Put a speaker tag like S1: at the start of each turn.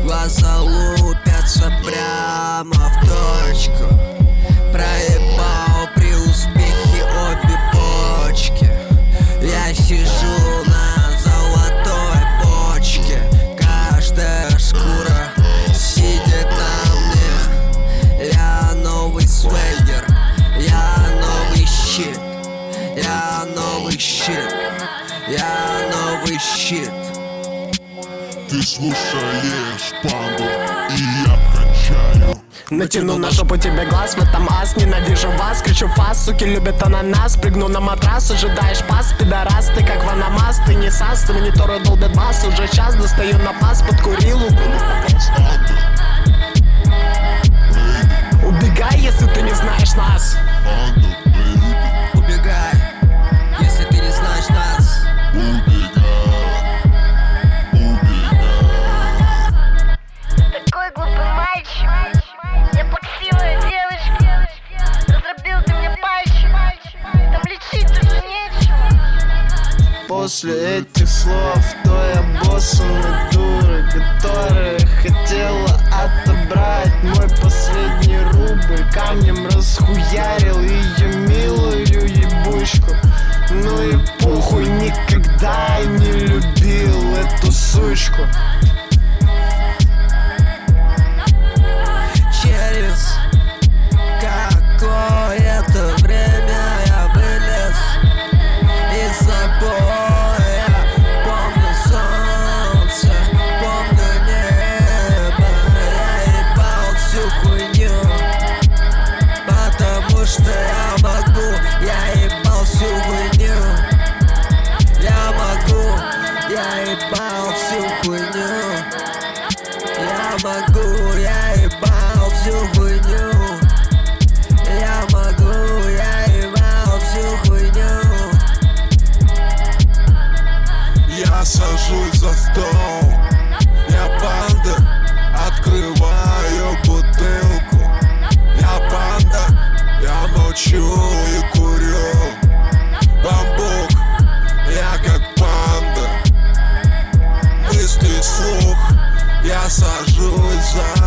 S1: глаза лупятся прямо в точку. Проебал при успехе обе почки. Я сижу на золотой бочке. Каждая шкура сидит на мне. Я новый свейгер, я новый щит. Я новый щит, я новый щит.
S2: Ты слушаешь панду, и я кончаю.
S3: Натяну на жопу тебе глаз, в этом ас. Ненавижу вас, кричу фас, суки любят ананас. Прыгну на матрас, ожидаешь пас, пидорас. Ты как ваномас, ты не сас, ты мониторы долбят бас. Уже час достаю на пас, подкурил. Убегай, если ты не знаешь нас.
S1: Убегай, если ты не знаешь нас.
S4: Такой глупый мальчик, я плаксивая девочка. Разрубил ты мне пальчик, там лечить уже нечего.
S3: После этих слов той обоссанной дуры, которая хотела отобрать мой последний рубль, камнем расхуярил ее милую ебучку. Ну и похуй, никогда не любил эту сучку.
S1: Через какое-то время я вылез из забоя. Помню солнце, помню небо. Я ебал всю хуйню, потому что я могу. Я ебал всю хуйню. Я могу, я ебал всю хуйню. Я могу, я ебал всю хуйню. Я могу, я ебал всю хуйню.
S2: Я сажусь за стол, я панда, открываю бутылку. Я панда, я молчу и курю бамбук. Я как панда, мысли вслух, я сажусь за